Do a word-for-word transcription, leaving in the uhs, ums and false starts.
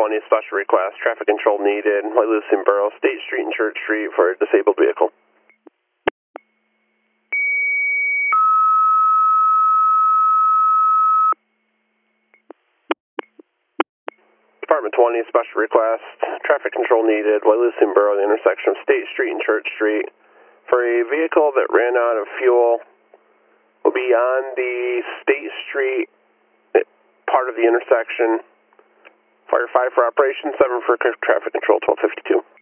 twenty, special request, traffic control needed, White Lucian-Borough, State Street and Church Street for a disabled vehicle. Department twenty, special request, traffic control needed, White Lucian-Borough, the intersection of State Street and Church Street for a vehicle that ran out of fuel. Will be on the State Street part of the intersection. Fire five for operation, seven for traffic control, twelve fifty-two.